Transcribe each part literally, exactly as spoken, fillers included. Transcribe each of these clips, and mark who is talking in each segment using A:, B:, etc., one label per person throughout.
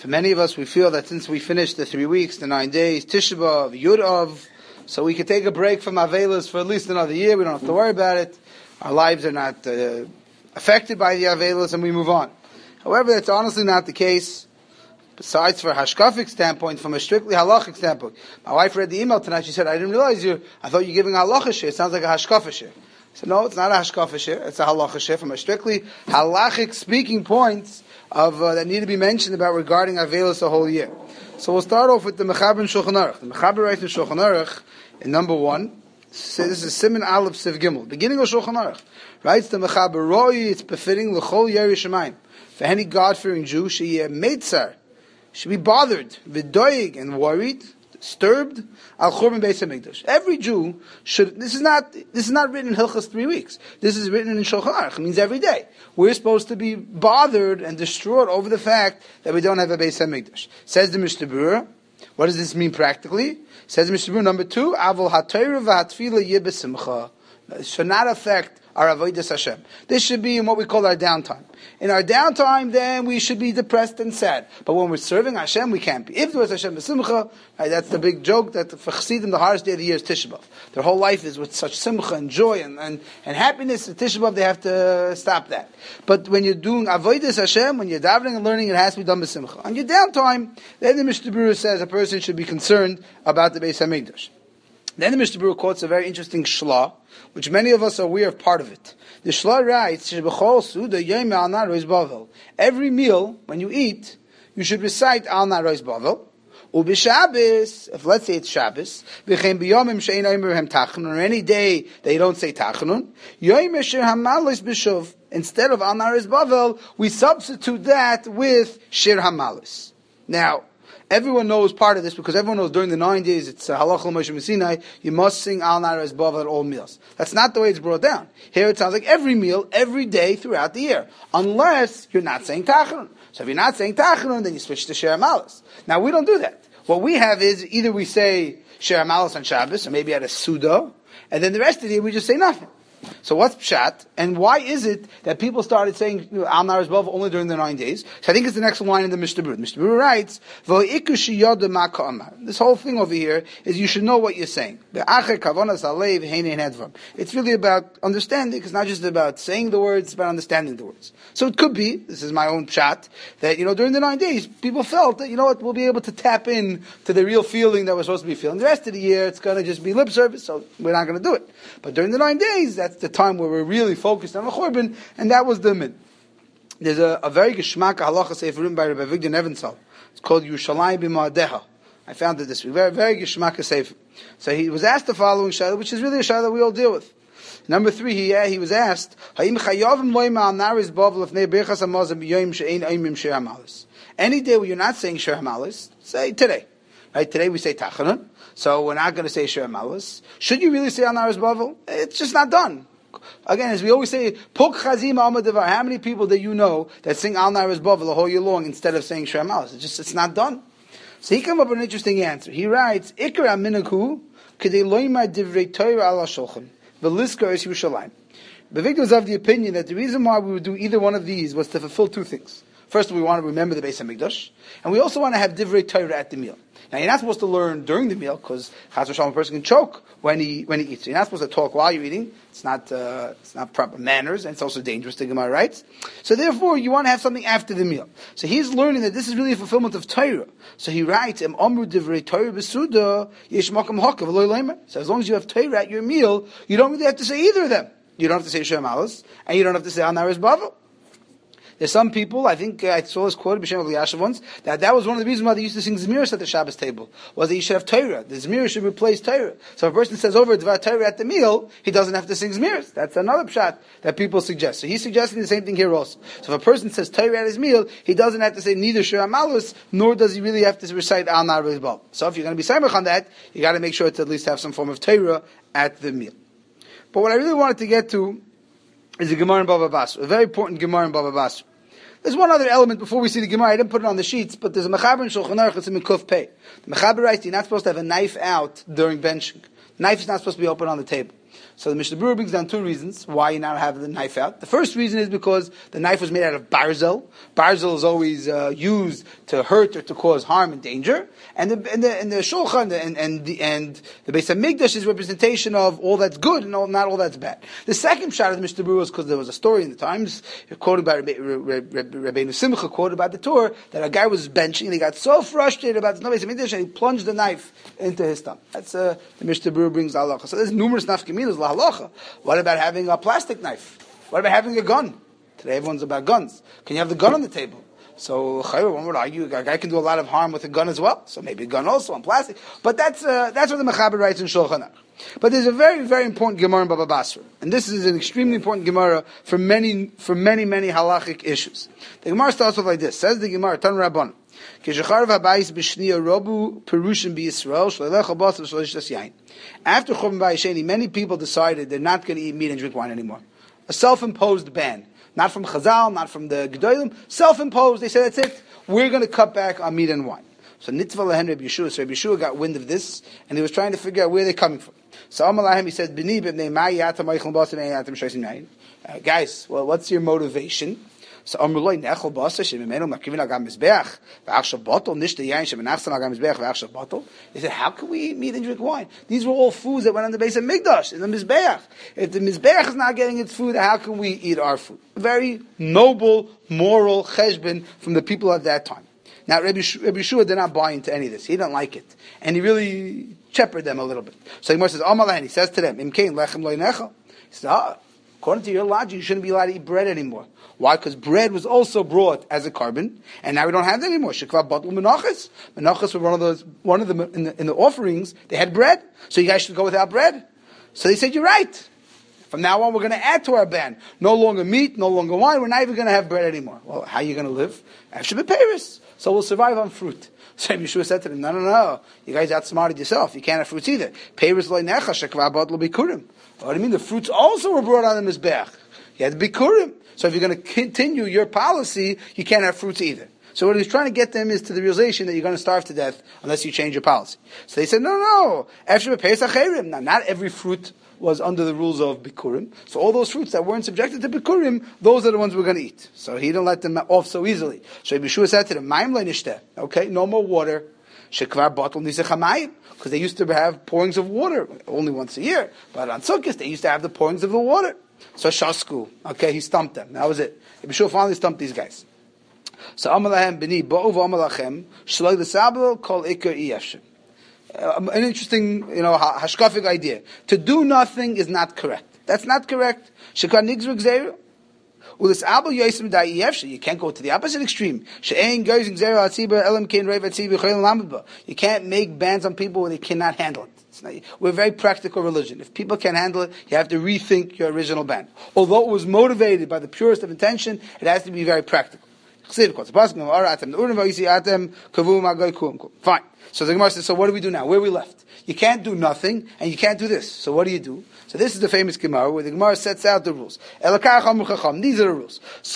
A: For many of us, we feel that since we finished the three weeks, the nine days, Tisha B'Av, Yud Av, so we could take a break from Avelos for at least another year. We don't have to worry about it. Our lives are not uh, affected by the Avelos, and we move on. However, that's honestly not the case. Besides, for a hashkafic standpoint, from a strictly halachic standpoint. My wife read the email tonight. She said, "I didn't realize you. I thought you were giving a halacha shir. It sounds like a hashkafa shir." I said, "No, it's not a hashkafa shir. It's a halacha shir." From a strictly halachic speaking points of uh, that need to be mentioned about regarding Avelos the whole year. So we'll start off with the Mechaber in Shulchan Aruch. The Mechaber writes in Shulchan Aruch in number one. So this is Siman Aleph Siv Gimel, beginning of Shulchan Aruch. Writes the Mechaber, "Roi, it's befitting l'chol yeri shemayim for any God-fearing Jew she meitzar." Should be bothered, v'doig, and worried, disturbed, al churban beis hamikdash. Every Jew should. This is not. This is not written in Hilchos three weeks. This is written in Shulchan Aruch. It means every day we're supposed to be bothered and distraught over the fact that we don't have a beis hamikdash. Says the Mishnah Berurah. What does this mean practically? Says the Mishnah Berurah number two. Avol hatayra v'hatfila yeh b'simcha. It should not affect our avodas Hashem. This should be in what we call our downtime. In our downtime, then we should be depressed and sad. But when we're serving Hashem, we can't be. If there was Hashem b'simcha, right, that's the big joke that for Chassidim, the hardest day of the year is Tisha B'Av. Their whole life is with such simcha and joy and, and, and happiness. At Tisha B'Av, they have to stop that. But when you're doing avodas Hashem, when you're davening and learning, it has to be done b'simcha. On your downtime, then the Mishnah Berurah says a person should be concerned about the Beis Hamikdash. Then the Mishnah Berurah quotes a very interesting shla, which many of us are aware of part of it. The shla writes, every meal, when you eat, you should recite Al Na Rois Bavel. Ubishabbos, if let's say it's Shabbos, b'chein b'yomim she'ein omer tachanun, or any day they don't say tachanun, yom esher hamalis b'shuv. Instead of Al Na Rois Bavel, we substitute that with Shir Hamalis. Now, everyone knows part of this because everyone knows during the nine days it's uh, Halach Moshe Sinai. You must sing Al Na Rois Bavel at all meals. That's not the way it's brought down. Here it sounds like every meal, every day throughout the year, unless you're not saying Tachanun. So if you're not saying Tachanun, then you switch to Shir Hamalis. Now we don't do that. What we have is either we say Shir Hamalis on Shabbos, or maybe at a Suda, and then the rest of the year we just say nothing. So what's pshat, and why is it that people started saying Al Na Rois Bavel only during the nine days? So I think it's the next line in the Mishnah Berurah. Mishnah Berurah writes, this whole thing over here is you should know what you're saying. It's really about understanding. It's not just about saying the words, it's about understanding the words. So it could be, this is my own pshat, that, you know, during the nine days, people felt that, you know what, we'll be able to tap in to the real feeling that we're supposed to be feeling. The rest of the year, it's going to just be lip service, so we're not going to do it. But during the nine days, that's the time where we're really focused on the Churban, and that was the min. There's a, a very geschmack halacha sefer written by Rabbi Avigdor Nebenzahl. It's called Yerushalayim B'Ma'adeha. I found it this week. Very, very geschmack sefer. So he was asked the following shayla, which is really a shayla that we all deal with. Number three, he, uh, he was asked, any day where you're not saying Shir Hamalis, say today. Right? Today we say Tachanun, so we're not going to say Shir Hamalis. Should you really say Al Na Rois Bavel? It's just not done. Again, as we always say, Puk Chazim Alma Devar. How many people do you know that sing Al Na Rois Bavel the whole year long instead of saying Shir Hamalis? It's just, it's not done. So he came up with an interesting answer. He writes, Ikar Aminaku Kedei Loimar Divrei Torah Ala Shulchan V'Liskar Es Yerushalayim. Bavigdor was of the opinion that the reason why we would do either one of these was to fulfill two things. First, we want to remember the Beis Hamikdash, and we also want to have Divrei Torah at the meal. Now, you're not supposed to learn during the meal because Chas v'Shalom, a person can choke when he when he eats. So you're not supposed to talk while you're eating. It's not uh, it's not proper manners, and it's also dangerous to Gemara writes. So therefore, you want to have something after the meal. So he's learning that this is really a fulfillment of Torah. So he writes, "Em Amru Divrei Torah b'Suda Yesh Makam Hakav V'Lo Leimer." So as long as you have Torah at your meal, you don't really have to say either of them. You don't have to say Shir Hamalis, and you don't have to say Al Na Rois Bavel. There's some people, I think uh, I saw this quoted B'Shem Eliyashiv once, that that was one of the reasons why they used to sing Zmiris at the Shabbos table, was that you should have Torah. The Zmiris should replace Torah. So if a person says over Dvar Torah at the meal, he doesn't have to sing Zmiris. That's another pshat that people suggest. So he's suggesting the same thing here also. So if a person says Torah at his meal, he doesn't have to say neither Shir Hamalis, nor does he really have to recite Al Na Rois Bavel. So if you're going to be Samech on that, you got to make sure to at least have some form of Torah at the meal. But what I really wanted to get to is a Gemara in Bava Basra, a very important Gemara in Bava Basra. There's one other element before we see the Gemara. I didn't put it on the sheets, but there's a Mechaber in Shulchan Aruch. It's in Mekuf Pei. The Mechaber writes you're not supposed to have a knife out during benching. The knife is not supposed to be open on the table. So the Mishnah Berurah brings down two reasons why you now have the knife out. The first reason is because the knife was made out of barzel. Barzel is always uh, used to hurt or to cause harm and danger. And the and the, and the shulchan and and the and the Beis Hamikdash is representation of all that's good and all, not all that's bad. The second shot of the Mishnah Berurah was because there was a story in the Times quoted by Rabbeinu Simcha, quoted about the Torah, that a guy was benching and he got so frustrated about this no Beis Hamikdash and he plunged the knife into his stomach. That's uh, the Mishnah Berurah brings halacha. So there's numerous nafkaminas la halacha. What about having a plastic knife? What about having a gun? Today everyone's about guns. Can you have the gun on the table? So one would argue a guy can do a lot of harm with a gun as well. So maybe a gun also on plastic. But that's uh, that's what the Mechaber writes in Shulchan Aruch. But there's a very, very important Gemara in Baba Basra. And this is an extremely important Gemara for many, for many, many halachic issues. The Gemara starts off like this. Says the Gemara, Tan Rabban. After Churban Bayis, many people decided they're not going to eat meat and drink wine anymore. A self-imposed ban. Not from Chazal, not from the Gedolim. Self-imposed. They said, that's it. We're going to cut back on meat and wine. So Nitzvah Lahen Rabbi Yeshua. So Rabbi Yeshua got wind of this, and he was trying to figure out where they're coming from. So Amar Lahem, he said, B'ni b'bnei ma'i yatam ma'ichlem basim yatam shaysim nayin. Guys, well, what's your motivation? So Amrullah nechol basa shemimenu makivin al gam mizbeach v'achshav bottle nishta yain shemenachsan al gam mizbeach v'achshav bottle. They said, how can we eat meat and drink wine? These were all foods that went on the base of Mikdash in the mizbeach. If the mizbeach is not getting its food, how can we eat our food? Very noble, moral cheshbon from the people at that time. Now, Rabbi Yeshua did not buy into any of this. He didn't like it, and he really shepherded them a little bit. So he says, Amalahen, he says to them, Imkein lechem lo yinechel. He says, ah, according to your logic, you shouldn't be allowed to eat bread anymore. Why? Because bread was also brought as a carbon, and now we don't have that anymore. Shekva batul menachas. Menachas were one of those, one of them in the, in the offerings. They had bread, so you guys should go without bread. So they said, you're right. From now on, we're going to add to our ban. No longer meat, no longer wine. We're not even going to have bread anymore. Well, how are you going to live? Actually, Paris. So we'll survive on fruit. So Yeshua said to them, no, no, no. You guys outsmarted yourself. You can't have fruits either. Paris loy necha shekva batul bikurim. What do you mean? The fruits also were brought on the mizbeach. You had bikurim. So if you're going to continue your policy, you can't have fruits either. So what he's trying to get them is to the realization that you're going to starve to death unless you change your policy. So they said, no, no. After Pesach Cherim. Now, not every fruit was under the rules of Bikurim. So all those fruits that weren't subjected to Bikurim, those are the ones we're going to eat. So he didn't let them off so easily. So Yeshua said to them, Maim le'nishteh. Okay, no more water. Shekvar bottle nisechamayim. Because they used to have pourings of water only once a year. But on Sukkot, they used to have the pourings of the water. So Shasku. Okay, he stumped them. That was it. Yeshua finally stumped these guys. So Amalahem b'ni ba'u v'amalachem shloi l'sabel kol ikar iyashim. Uh, an interesting, you know, hashkafic idea. To do nothing is not correct. That's not correct. Shekar nigzru gzeru. Ulis abel yosim da'i yefshe. You can't go to the opposite extreme. She'ein gozing gzeru atziba elam kein reiv atziba chayil lamidba. You can't make bans on people when they cannot handle it. It's not, we're a very practical religion. If people can't handle it, you have to rethink your original ban. Although it was motivated by the purest of intention, it has to be very practical. Fine. So the Gemara says, so what do we do now? Where are we left? You can't do nothing, and you can't do this. So what do you do? So this is the famous Gemara, where the Gemara sets out the rules. These are the rules.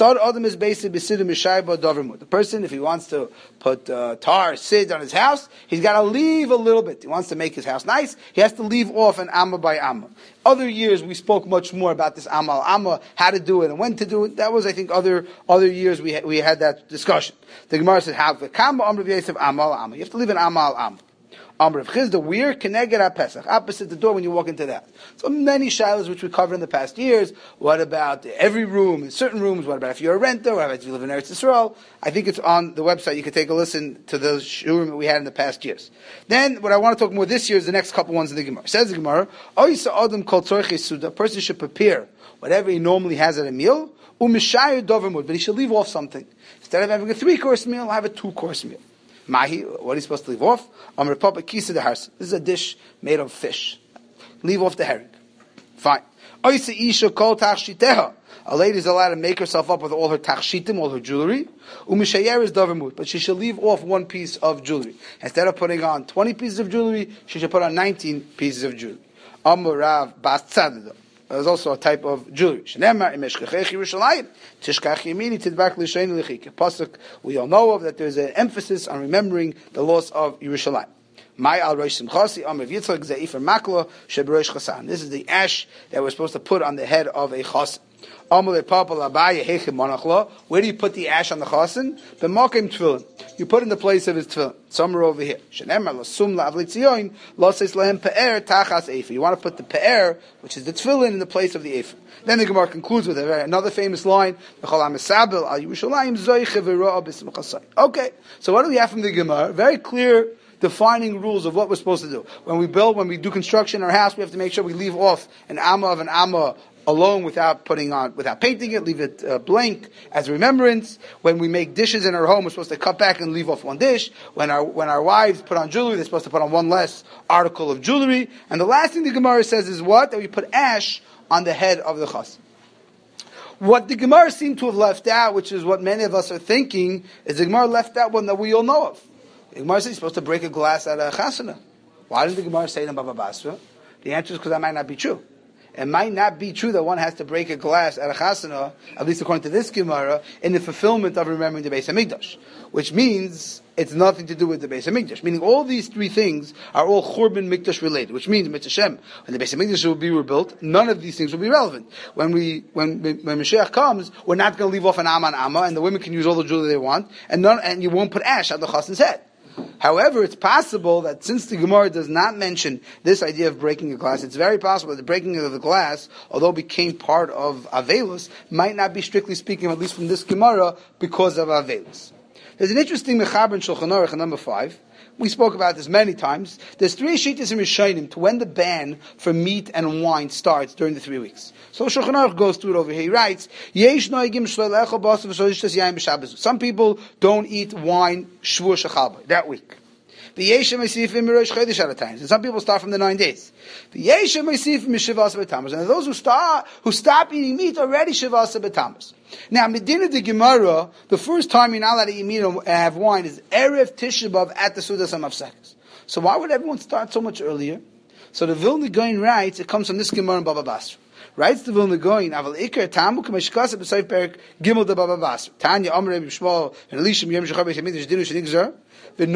A: The person, if he wants to put uh, tar, sid on his house, he's got to leave a little bit. He wants to make his house nice, he has to leave off an amma by amma. Other years, we spoke much more about this amal amma, how to do it and when to do it. That was, I think, other other years we ha- we had that discussion. The Gemara says, "Have the kama amr v'yosef amal amma." You have to leave an amal amma. Amr of Chizda, we're Keneged Pesach, opposite the door when you walk into that. So many shilas which we covered in the past years. What about every room, in certain rooms? What about if you're a renter? What about if you live in Eretz Yisrael? I think it's on the website. You can take a listen to those shurim that we had in the past years. Then, what I want to talk more this year is the next couple ones in the Gemara. It says the Gemara, a person should prepare whatever he normally has at a meal, but he should leave off something. Instead of having a three-course meal, have a two-course meal. Mahi, what are you supposed to leave off? This is a dish made of fish. Leave off the herring. Fine. A lady is allowed to make herself up with all her tachshitim, all her jewelry. But she should leave off one piece of jewelry. Instead of putting on twenty pieces of jewelry, she should put on nineteen pieces of jewelry. There's also a type of jewelry. Pasuk we all know of that there's an emphasis on remembering the loss of Yerushalayim. My al rosh simchasi amr yitzchak zeifer maklo shebrosh chasan. This is the ash that we're supposed to put on the head of a chasen. Where do you put the ash on the chasen? B'makim tefillin. You put in the place of his tefillin. Somewhere over here. Shenemar lasum la'avlitzion loses lahem pe'er tachas efer. You want to put the pe'er, which is the tefillin, in the place of the efer. Then the Gemara concludes with another famous line. Okay, so what do we have from the Gemara? Very clear defining rules of what we're supposed to do. When we build, when we do construction in our house, we have to make sure we leave off an amma of an amma alone without putting on, without painting it, leave it uh, blank as a remembrance. When we make dishes in our home, we're supposed to cut back and leave off one dish. When our when our wives put on jewelry, they're supposed to put on one less article of jewelry. And the last thing the Gemara says is what? That we put ash on the head of the chas. What the Gemara seemed to have left out, which is what many of us are thinking, is the Gemara left out one that we all know of. The Gemara says you're supposed to break a glass at a chasana. Why didn't the Gemara say it in Baba Basra? The answer is because that might not be true. It might not be true that one has to break a glass at a chasana, at least according to this Gemara, in the fulfillment of remembering the Beis Hamikdash, which means it's nothing to do with the Beis Hamikdash. Meaning all these three things are all Churban Mikdash related, which means Mitzvah Shem, when the Beis Hamikdash will be rebuilt, none of these things will be relevant. When we when when Mashiach comes, we're not going to leave off an Amma and Amma, and the women can use all the jewelry they want, and none, and you won't put ash on the chasen's head. However, it's possible that since the Gemara does not mention this idea of breaking a glass, it's very possible that the breaking of the glass, although it became part of Avelus, might not be strictly speaking, at least from this Gemara, because of Avelus. There's an interesting Mechaber in Shulchan Aruch in number five. We spoke about this many times. There's three shittas in Rishonim to when the ban for meat and wine starts during the three weeks. So Shulchan Aruch goes through it over here. He writes, some people don't eat wine Shvur Shechal that week. And some people start from the nine days. And those who start who stop eating meat already Shivasa B'Tammuz. Now, Medina de Gemara, the first time you're not allowed to eat meat and have wine is Erev Tisha B'Av at the Sudas HaMafsekes. So why would everyone start so much earlier? So the Vilna Gaon writes, it comes from this Gemara in Baba Basra. Writes the Vilna Gaon, Aval Iker Tamu K'meshkasa B'Sayf Perik Gimel de Baba Basra. Tanya Amr Rebbe Shmuel and Elishim Yom Shechar Beis Hamikdash Dinu Shenigzer. Says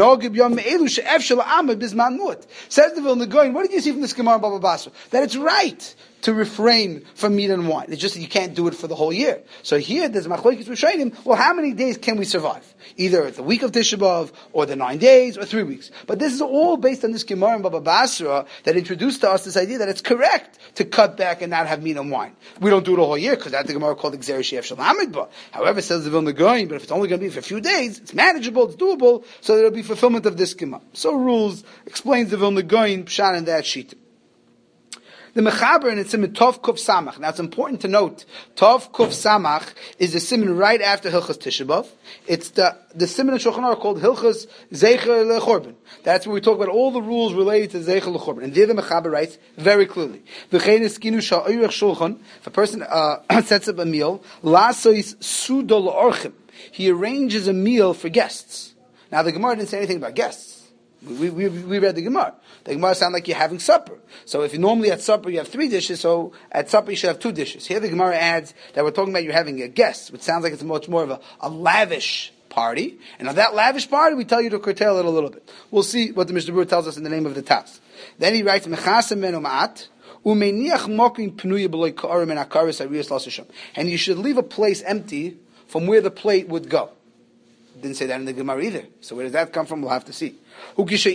A: the Vilna Gaon, what did you see from this Gemara in Baba Basra? That it's right to refrain from meat and wine. It's just that you can't do it for the whole year. So here, there's Machlokes Rishonim. Well, how many days can we survive? Either the week of Tisha B'Av, or the nine days, or three weeks. But this is all based on this Gemara in Baba Basra that introduced to us this idea that it's correct to cut back and not have meat and wine. We don't do it a whole year because that's the Gemara called Gzera She'ef Shel Hamidba. However, says the Vilna Gaon, but if it's only going to be for a few days, it's manageable, it's doable, so there'll be fulfillment of this Gemara. So rules explains the Vilna Gaon Pshan in that sheet. The Mechaber and it's in Tov Kuf Samach. Now it's important to note, Tov Kuf Samach is the siman right after Hilchas Tisha B'Av. It's the the siman in Shulchan Aruch called Hilchas Zeicher LeChorban. That's where we talk about all the rules related to Zeicher LeChorban. And there the Mechaber writes very clearly, V'chein eskinu sha'oyrech shulchan. If a person uh, sets up a meal, Lasois Sudo L'Orchim. He arranges a meal for guests. Now the Gemara didn't say anything about guests. We, we, we read the Gemara. The Gemara sounds like you're having supper. So if you normally at supper you have three dishes, so at supper you should have two dishes. Here the Gemara adds that we're talking about you having a guest, which sounds like it's much more of a, a lavish party. And on that lavish party, we tell you to curtail it a little bit. We'll see what the Mishnah Berurah tells us in the name of the Tas. Then he writes, Mechasem menu ma'at, u'meiniach mokin pnuya b'loi ka'arim and akaris ariyas l'asisham. And you should leave a place empty from where the plate would go. Didn't say that in the Gemara either. So where does that come from? We'll have to see. She should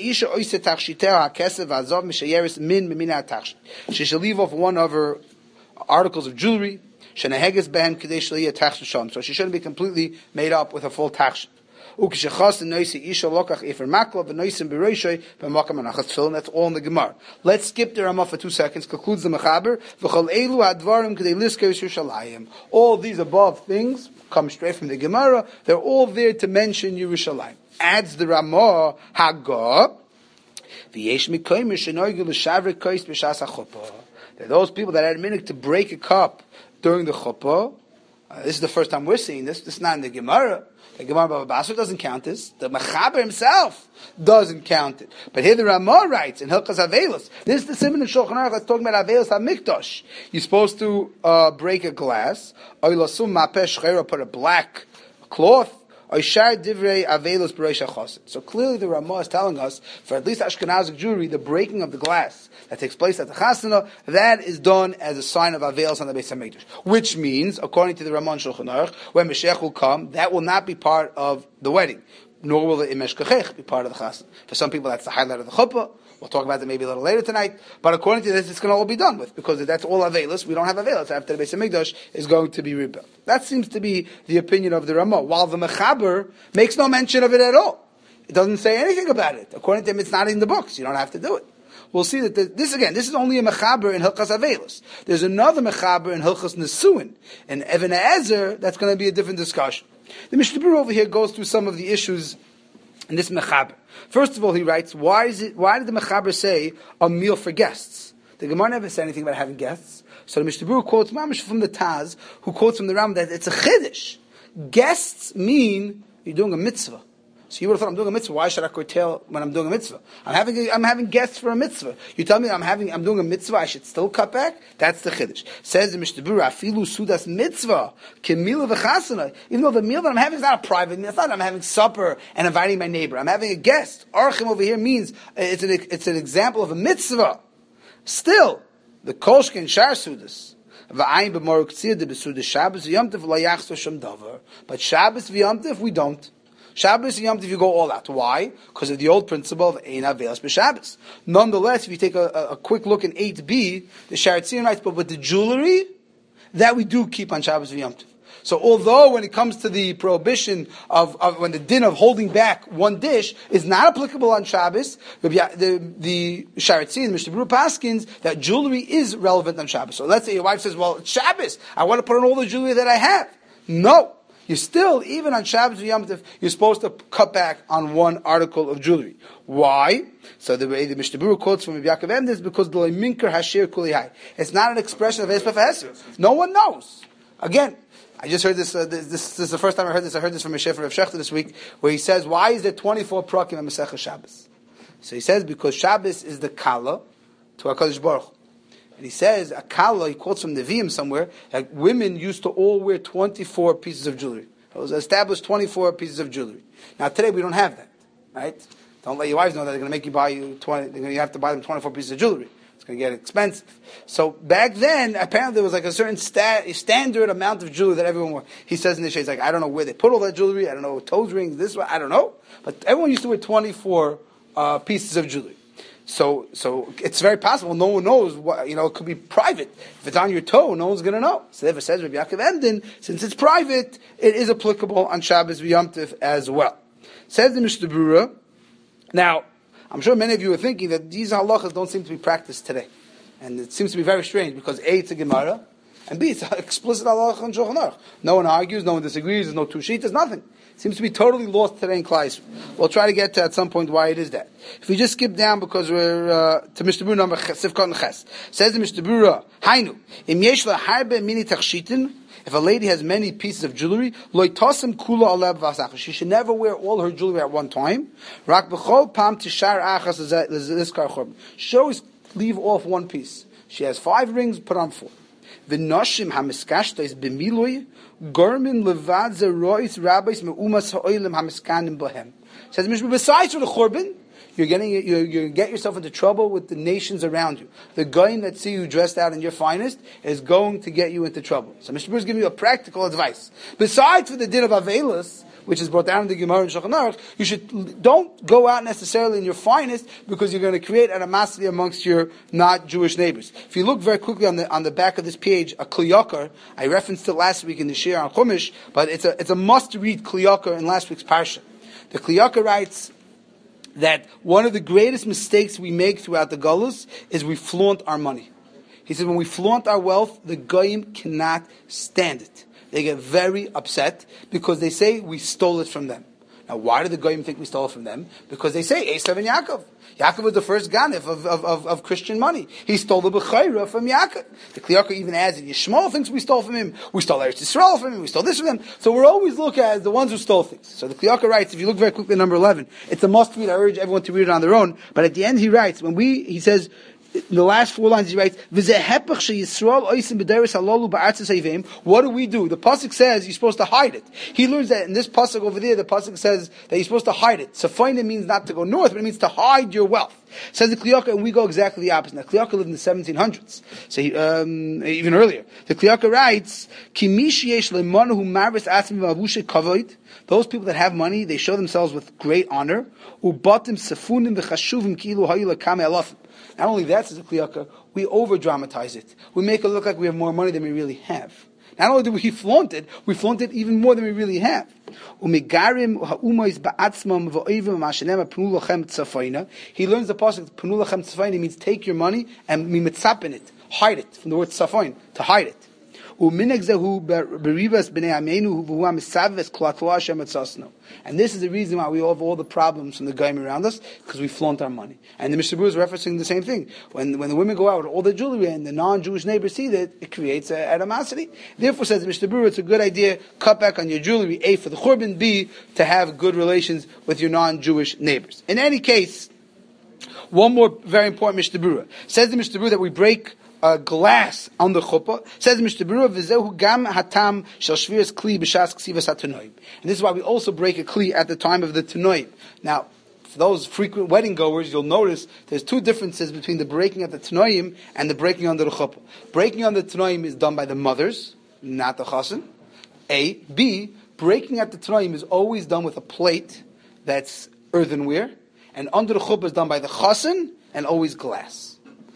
A: leave off one of her articles of jewelry. So she shouldn't be completely made up with a full tachshit. That's all in the Gemara. Let's skip the Ramah for two seconds. Concludes the Mechaber. All these above things come straight from the Gemara. They're all there to mention Yerushalayim. Adds the Ramah Haggah. There are those people that had a minute to break a cup during the chuppah. Uh, this is the first time we're seeing this. This is not in the Gemara. The Gemara Baba Basra doesn't count this. The Mechaber himself doesn't count it. But here the Ramah writes in Hilchas Avelos. This is the siman in Shulchan Aruch that's talking about Avelos HaMikdash. You're supposed to uh, break a glass. Put a black cloth Oishar divrei avelos b'reish hachosid. So clearly the Ramah is telling us, for at least Ashkenazic Jewry, the breaking of the glass that takes place at the Chasana, that is done as a sign of avelos on the Beis HaMikdash. Which means, according to the Ramah and Shulchan Aruch, when Mashiach will come, that will not be part of the wedding. Nor will the Imesh Kachech be part of the Chasana. For some people, that's the highlight of the Chuppah. We'll talk about that maybe a little later tonight. But according to this, it's going to all be done with, because that's all Avelis. We don't have Avelis after the Beis HaMikdash is going to be rebuilt. That seems to be the opinion of the Ramah, while the Mechaber makes no mention of it at all. It doesn't say anything about it. According to him, it's not in the books. You don't have to do it. We'll see that the, this, again, this is only a Mechaber in Hilchas Avelis. There's another Mechaber in Hilchas Nesuin. And Even Ezer, that's going to be a different discussion. The Mishnah Berurah over here goes through some of the issues in this Mechaber. First of all, he writes, why is it? Why did the Mechaber say a meal for guests? The Gemara never said anything about having guests. So the Mishnah Berurah quotes Mamish from the Taz, who quotes from the Ram that it's a chiddush. Guests mean you're doing a mitzvah. So you would have thought, I'm doing a mitzvah. Why should I curtail when I'm doing a mitzvah? I'm having a, I'm having guests for a mitzvah. You tell me I'm having I'm doing a mitzvah, I should still cut back? That's the chiddush. Says the Mishnah Berurah, afilu sudas mitzvah kemila v'chasana. Even though the meal that I'm having is not a private meal, it's not I'm having supper and inviting my neighbor. I'm having a guest. Archim over here means it's an it's an example of a mitzvah. Still, the kolshkin shar sudas. But Shabbos v'Yom Tov we don't. Shabbos and Yom Tov you go all out. Why? Because of the old principle of Ein Avelos b'Shabbos. Nonetheless, if you take a, a, a quick look in eight b, the Sharetzion writes, but with the jewelry, that we do keep on Shabbos and Yom Tov. So although when it comes to the prohibition of, of when the din of holding back one dish is not applicable on Shabbos, the, the, the Sharetzion, Mishnah Berurah Paskins, that jewelry is relevant on Shabbos. So let's say your wife says, well, it's Shabbos, I want to put on all the jewelry that I have. No. You still, even on Shabbos and Yom Tov, you're supposed to cut back on one article of jewelry. Why? So the way the Mishnah Berurah quotes from Yaakov Emden is because the minker hashir kulihai. It's not an expression of Espa Hesed. No one knows. Again, I just heard this, uh, this, this. This is the first time I heard this. I heard this from Mishefer Rav Shechter this week, where he says, "Why is there twenty-four prakim in Masechah Shabbos?" So he says because Shabbos is the kala to Hakadosh Baruch Hu. And he says, a kala, he quotes from Nevi'im somewhere, that women used to all wear twenty-four pieces of jewelry. It was established twenty-four pieces of jewelry. Now today we don't have that, right? Don't let your wives know that they're going to make you buy you twenty, they're going to have to buy them twenty-four pieces of jewelry. It's going to get expensive. So back then, apparently there was like a certain sta- standard amount of jewelry that everyone wore. He says in the shade, he's like, I don't know where they put all that jewelry, I don't know, toes rings, this one, I don't know. But everyone used to wear twenty-four uh, pieces of jewelry. So, so it's very possible. No one knows what, you know, it could be private. If it's on your toe, no one's going to know. So therefore says Rabbi Yaakov Emden, since it's private, it is applicable on Shabbos v'Yom Tov as well. Says the Mishnah Berurah. Now, I'm sure many of you are thinking that these halachas don't seem to be practiced today. And it seems to be very strange because A, it's a Gemara, and B, it's an explicit halacha in Shulchan Aruch. No one argues, no one disagrees, there's no two sheets, there's nothing. It seems to be totally lost today in Klal Yisrael. We'll try to get to at some point why it is that. If we just skip down because we're uh, to Mishnah Berurah number Sifkot and Ches. Says the Mishnah Berurah, Hainu, im yesh la harbe mini tachshitin, if a lady has many pieces of jewelry, loy tosim kula aleb vasach. She should never wear all her jewelry at one time. Rak b'chol pam tishar achas lezizkar chorban. She always leave off one piece. She has five rings, put on four. V'noshim hamiskashtais b'miloi, gormin levad zerois rabbis me'umas ha'olim hamiskanim bohem. Says Mishnah, besides for the chorban, you're getting you're, you're get yourself into trouble with the nations around you. The goyim that see you dressed out in your finest is going to get you into trouble. So Mishnah Berurah is giving you a practical advice. Besides for the din of Avelis, which is brought down in the Gemara and Shulchan Aruch, you should don't go out necessarily in your finest because you're going to create animosity amongst your not Jewish neighbors. If you look very quickly on the on the back of this page, a Kli Yakar, I referenced it last week in the Shir on Chumash, but it's a it's a must read Kli Yakar in last week's parsha. The Kli Yakar writes that one of the greatest mistakes we make throughout the Galus is we flaunt our money. He said when we flaunt our wealth, the goyim cannot stand it. They get very upset because they say we stole it from them. Now, why do the goyim think we stole it from them? Because they say Esav and Yaakov. Yaakov was the first ganif of, of, of, of Christian money. He stole the Bechayra from Yaakov. The Kli Yakar even adds that Yishmael thinks we stole from him. We stole Eretz Yisrael from him. We stole this from them. So we're always looked at as the ones who stole things. So the Kli Yakar writes, if you look very quickly at number eleven, it's a must read. I urge everyone to read it on their own. But at the end he writes, when we, he says, in the last four lines he writes, what do we do? The pasuk says you're supposed to hide it. He learns that in this pasuk over there, the pasuk says that you're supposed to hide it. Safaina means not to go north, but it means to hide your wealth. Says the Kli Yakar, and we go exactly the opposite. Now, Kli Yakar lived in the seventeen hundreds, so he, um, even earlier. The Kli Yakar writes, those people that have money, they show themselves with great honor. Not only that, says the Kli Yakar, we over-dramatize it. We make it look like we have more money than we really have. Not only do we flaunt it, we flaunt it even more than we really have. He learns the pasuk, Pnu lachem tzafayna means take your money and mitzap in it. Hide it, from the word tzafayn, to hide it. And this is the reason why we have all the problems from the guys around us, because we flaunt our money. And the Mishnah Berurah is referencing the same thing. When when the women go out with all their jewelry and the non-Jewish neighbors see that, it creates a animosity. Therefore, says the Mishnah Berurah, it's a good idea, cut back on your jewelry, A, for the Churban, B, to have good relations with your non-Jewish neighbors. In any case, one more very important Mishnah Berurah. Says the Mishnah Berurah that we break Uh, glass on the chuppah. Says Mishnah Berurah, v'zehu gam hatam shel shviras kli b'shas ksivas hatunoim. And this is why we also break a kli at the time of the tunoim. Now, for those frequent wedding goers, you'll notice there's two differences between the breaking at the tunoim and the breaking under the chuppah. Breaking on the tunoim is done by the mothers, not the chassan. A. B. Breaking at the tunoim is always done with a plate that's earthenware, and under the chuppah is done by the chassan and always glass.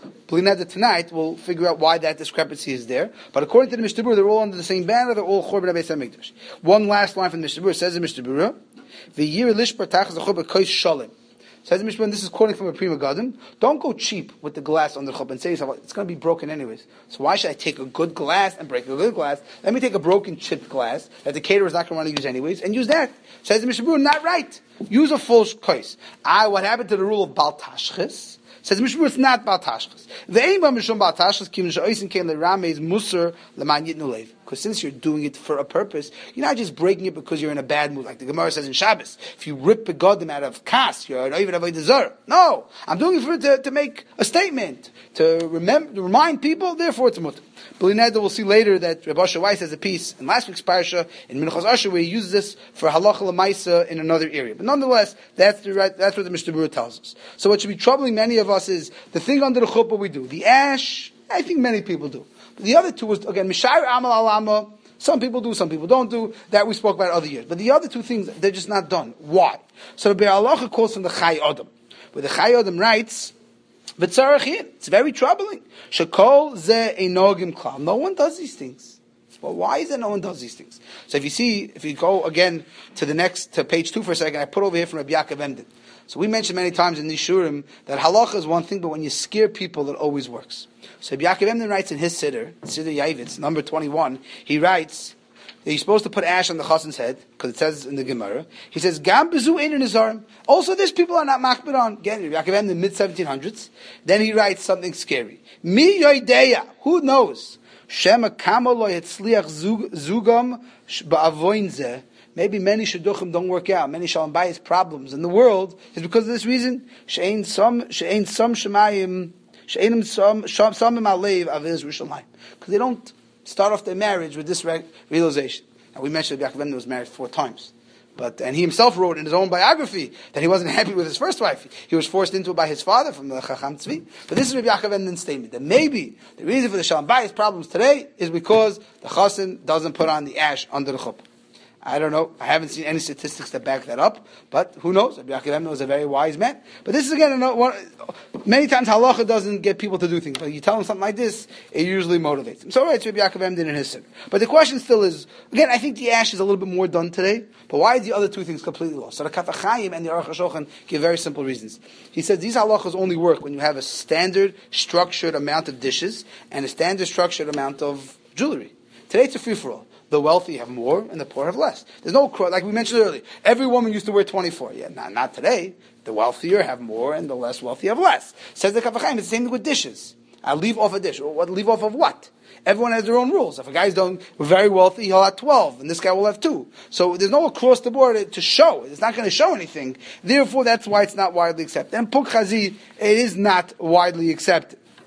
A: Tonight we'll figure out why that discrepancy is there. But according to the Mishnah Berurah, they're all under the same banner. They're all Churban HaBeis HaMikdash. One last line from the Mishnah Berurah says in Mishnah Berurah, "V'yir lishbar tachas the kois shalim." Says the Mishnah Berurah, this is quoting from a Prima Gadim. Don't go cheap with the glass on the chuppah and say yourself, it's going to be broken anyways. So why should I take a good glass and break a good glass? Let me take a broken chipped glass that the caterer is not going to want to use anyways and use that. Says the Mishnah Berurah, not right. Use a full kois. Ah, what happened to the rule of Bal Tashchis? Says Mishnah Berurah, it's not Bal Tashchis. The aim of Mishum Bal Tashchis kim she'oisin kein le'rameh is musar leman yitnu leiv. Because since you're doing it for a purpose, you're not just breaking it because you're in a bad mood, like the Gemara says in Shabbos. If you rip a godim out of kas, you're not even avodah zarah. No, I'm doing it for to, to make a statement, to remember, to remind people. Therefore, it's mutter. But we'll see later that Rabbi Asher Weiss has a piece in last week's parsha in Minchas Asher where he uses this for halacha l'maisa in another area. But nonetheless, that's the right, that's what the Mishnah Berurah tells us. So what should be troubling many of us is the thing under the chuppah we do, the ash. I think many people do. The other two was, again, Mishayr Amal Alama. Some people do, some people don't do. That we spoke about other years. But the other two things, they're just not done. Why? So the Halacha calls from the Chai Adam. Where the Chai Adam writes, it's very troubling. Shekol ze einogim klal. No one does these things. Well, why is it no one does these things? So if you see, if you go again to the next, to page two for a second, I put over here from Rabbi Yaakov Emden. So we mentioned many times in these shurim that halacha is one thing, but when you scare people, it always works. So Rabbi Yaakov Emden writes in his siddur, Siddur Yavitz, number twenty-one, he writes that you're supposed to put ash on the chassan's head, because it says in the Gemara. He says, Gam bezu ein nizarim. Also, these people are not makbid on. Again, Rabbi Yaakov Emden, mid seventeen hundreds. Then he writes something scary. Mi yoideya. Who knows? Shema kamo lo yetzliach zugam ba'avoin zeh. Maybe many shidduchim don't work out. Many shalom bayis problems in the world is because of this reason. She'ein some, she'ein some shemayim, she'ein some, some alev aviz rishalayim. Because they don't start off their marriage with this re- realization. Now we mentioned that Yaakov Emden was married four times. But, and he himself wrote in his own biography that he wasn't happy with his first wife. He was forced into it by his father from the Chacham Tzvi. But this is Rabbi Yaakov Emden's statement, that maybe the reason for the shalom bayis problems today is because the chassan doesn't put on the ash under the chuppah. I don't know. I haven't seen any statistics that back that up, but who knows? Rabbi Yaakov Emden was a very wise man. But this is again, one, many times halacha doesn't get people to do things. But you tell them something like this, it usually motivates them. So right, Rabbi Yaakov Emden in his sin. But the question still is, again, I think the ash is a little bit more done today, but why is the other two things completely lost? So the Kaf HaChaim and the Aruch HaShulchan give very simple reasons. He says these halachas only work when you have a standard structured amount of dishes and a standard structured amount of jewelry. Today it's a free-for-all. The wealthy have more and the poor have less. There's no, like we mentioned earlier, every woman used to wear twenty-four. Yeah, not, not today. The wealthier have more and the less wealthy have less. Says the Kaf HaChaim, it's the same thing with dishes. I leave off a dish. What, leave off of what? Everyone has their own rules. If a guy's done very wealthy, he'll have twelve, and this guy will have two. So there's no across the board to show. It's not going to show anything. Therefore, that's why it's not widely accepted. And Puk Chazi, it is not widely accepted.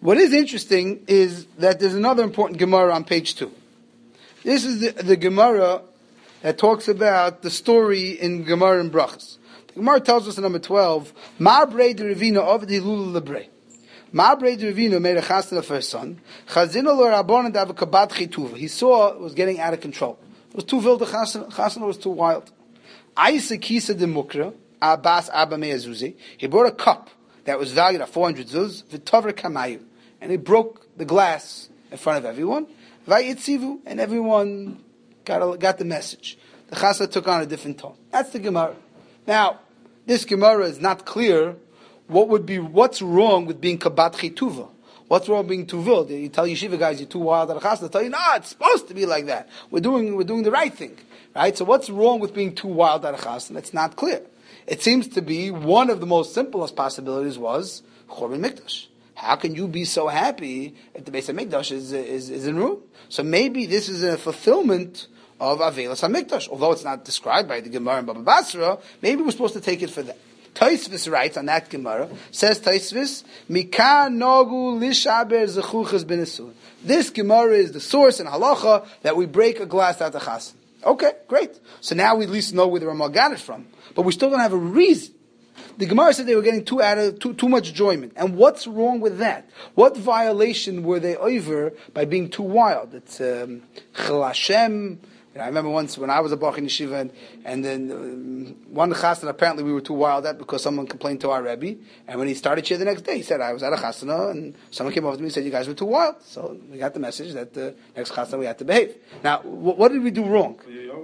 A: What is interesting is that there's another important Gemara on page two. This is the, the Gemara that talks about the story in Gemara and Brachas. The Gemara tells us in number twelve, Ma brei de Ravina avdi lula lebrei. Ma brei de Ravina made a chasna for his son. Chazina lo rabbanan dav kabat chituva. He saw it was getting out of control. It was too wild, the chasna. Chasna was too wild. Aisa kisa de mukra, Abbas Abba Me'azuzi. He brought a cup that was valued at four hundred zuz, v'tover kamayu. And he broke the glass in front of everyone. Vayitzivu, and everyone got, a, got the message. The chasna took on a different tone. That's the Gemara. Now, this Gemara is not clear what would be, what's wrong with being kabat chituva. What's wrong with being too wild? You tell yeshiva guys you're too wild at a chasna. They tell you, no, it's supposed to be like that. We're doing, we're doing the right thing. Right? So what's wrong with being too wild at a chasna? It's not clear. It seems to be one of the most simplest possibilities was Chorban Mikdash. How can you be so happy if the Beis HaMikdash is, is, is in ruin? So maybe this is a fulfillment of Avelas HaMikdash. Although it's not described by the Gemara in Baba Basra, maybe we're supposed to take it for that. Taisvis writes on that Gemara, says Taisvis, Mika nogu lishaber zechuchas benesun. This Gemara is the source in halacha that we break a glass out of chassan. Okay, great. So now we at least know where the Ramah got it from. But we still don't have a reason. The Gemara said they were getting too out of, too, too much enjoyment. And what's wrong with that? What violation were they over by being too wild? It's um, Chil Hashem. You know, I remember once when I was a Bach in Yeshiva, and, and then um, one chasana apparently we were too wild at because someone complained to our Rebbe. And when he started here the next day, he said, I was at a chasana, and someone came over to me and said, you guys were too wild. So we got the message that the next chasana we had to behave. Now, w- what did we do wrong?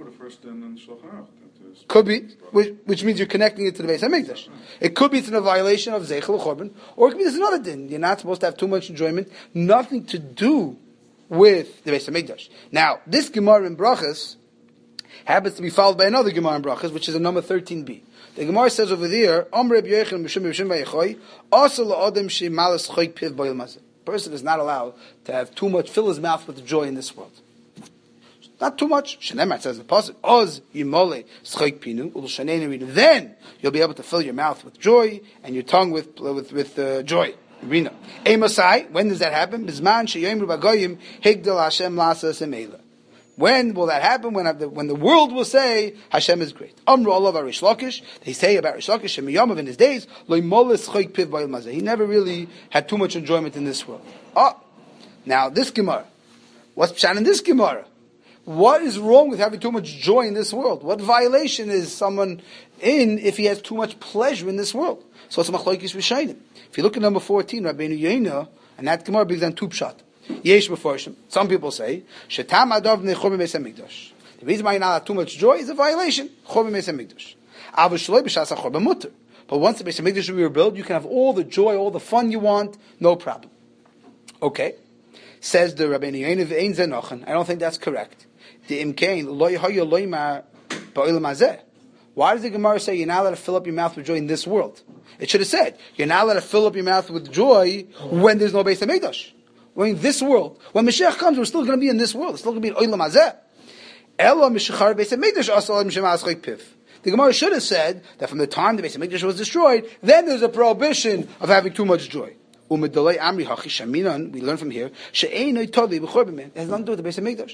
A: Could be, which, which means you're connecting it to the Beis HaMikdash. It could be it's in a violation of Zeichel Chorban, or it could be there's another din. You're not supposed to have too much enjoyment, nothing to do with the Beis HaMikdash. Now, this Gemara in Brachas happens to be followed by another Gemara in Brachas, which is a number thirteen b. The Gemara says over there, Omre B'Yechon Mishum Mishum V'Yechoy, Asa La'odem She Malas Choyk Piv Boil Mazeh. A person is not allowed to have too much, fill his mouth with joy in this world. Not too much. Shenemar says the pasuk, Oz Yimole Schoik Pinu Ul Shanei. Then you'll be able to fill your mouth with joy and your tongue with with with uh, joy. Rina. Emasai. When does that happen? Bizman Sheyemru Bagoyim Higdal Hashem Lasa Semela. When will that happen? When the, when the world will say Hashem is great. Amru Allah Rish Lakish. They say about Rish Lakish Shemiyamav in his days Lo Yimole Schoik Piv Boil Mazeh. He never really had too much enjoyment in this world. Oh, now this Gemara. What's pshat in this Gemara? What is wrong with having too much joy in this world? What violation is someone in if he has too much pleasure in this world? So it's a machlokes rishonim. If you look at number fourteen, Rabbeinu Yeina, and that Gemara brings down two pshat. Yesh b'forshim. Some people say shetam adav nechorban beis hamikdash. The reason why you're not allowed too much joy is a violation. Chorban beis hamikdash. Avu shloi b'shas chorban mutter. But once the beis hamikdash will be rebuilt, you can have all the joy, all the fun you want, no problem. Okay, says the Rabbeinu Yeina v'ein zenochen. I don't think that's correct. The imkain loy hayo loymar ba'olam hazeh. Why does the Gemara say you're not allowed to fill up your mouth with joy in this world? It should have said you're not allowed to fill up your mouth with joy when there's no Beis HaMikdash. When in this world, when Mashiach comes, we're still going to be in this world. It's still going to be in olam hazeh. Ela mishachar Beis HaMikdash asal mishemas choik piv. The Gemara should have said that from the time the Beis HaMikdash was destroyed, then there's a prohibition of having too much joy. We learn from here, it has nothing to do with the Beis HaMikdash.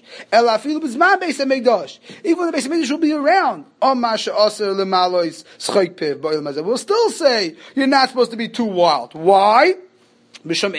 A: Even when the Beis HaMikdash will be around, we'll still say, you're not supposed to be too wild. Why? Because